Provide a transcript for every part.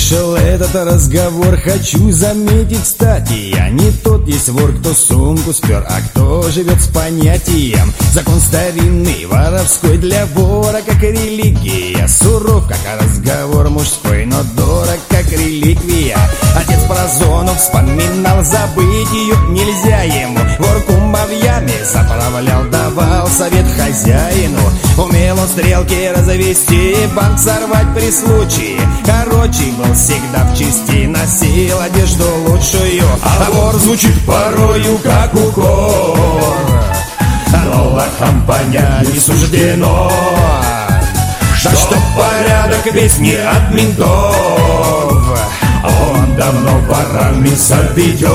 слышал этот разговор, хочу заметить, кстати, я не тот есть вор, кто сумку спер, а кто живет с понятием. Закон старинный, воровской для вора, как религия. Суров, как разговор мужской, но дорог, как реликвия. Отец про зону вспоминал, забыть ее нельзя ему. Вор кумовьями заправлял, давал совет хозяину. Умел он стрелки развести, банк сорвать при случае. Короче, был всегда в чести, носил одежду лучшую. А вор звучит порою, как укор, но лохам понять не суждено. Да чтоб порядок весь не от ментов, он давно ворами заведен.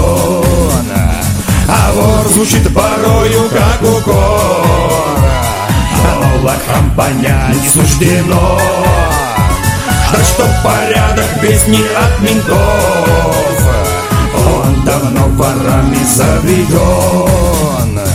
А вор звучит порою, как укор, но лохам понять не суждено. Да чтоб порядок весь не от ментов, он давно ворами заведен.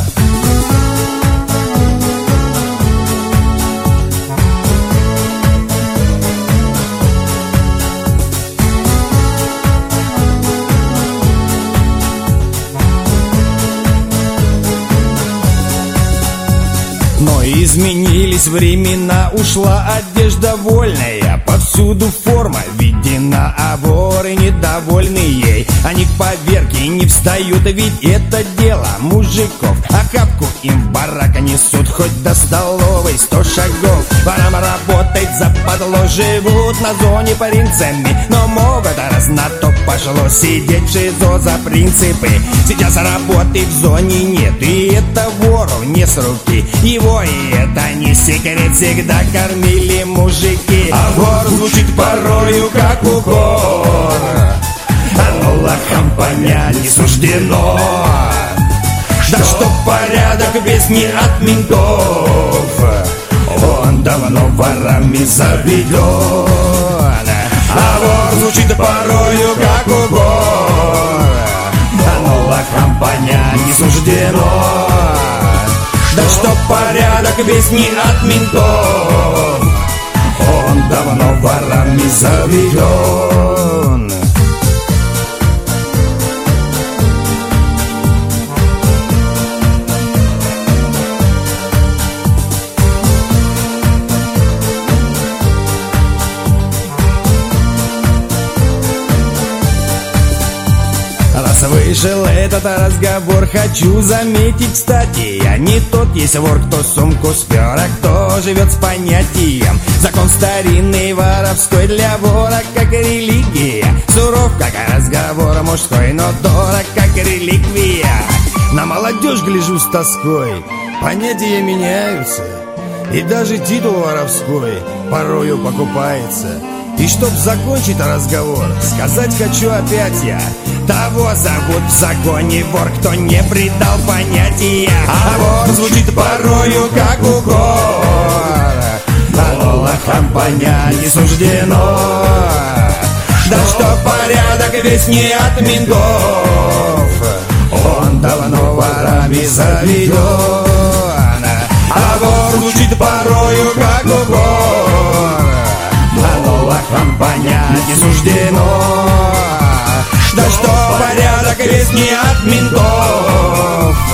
Но изменились времена, ушла одежда вольная, повсюду форма введена, а воры недовольны ей. Они к поверке не встают, ведь это дело мужиков. Охапку им в барак несут, хоть до столовой 100 шагов. Ворам работать западло, живут на зоне принцами, но могут, раз на то пошло, сидеть в ШИЗО за принципы. Сейчас работы в зоне нет, и это вору не с руки. Его и это не секрет, всегда кормили мужики. А вор звучит порою, как укор, но лохам понять не суждено. Да чтоб порядок весь не от ментов, он давно ворами заведен. А вор звучит порою, как укор, но лохам понять не суждено. Да чтоб порядок весь не от ментов, он давно ворами заведен. Вышел этот разговор, хочу заметить, кстати, я не тот есть вор, кто сумку спер, а кто живет с понятием. Закон старинный, воровской для вора, как религия. Суров, как разговор мужской, но дорог, как реликвия. На молодежь гляжу с тоской, понятия меняются, и даже титул воровской порою покупается. И чтоб закончить разговор, сказать хочу опять я: того зовут в законе вор, кто не придал понятия. А вор звучит порою, как укор, но лохам понять не суждено. Да что порядок весь не от ментов, он давно ворами заведен. А вор звучит порою, как укор, но лохам понять не суждено. Да что порядок весь не от ментов,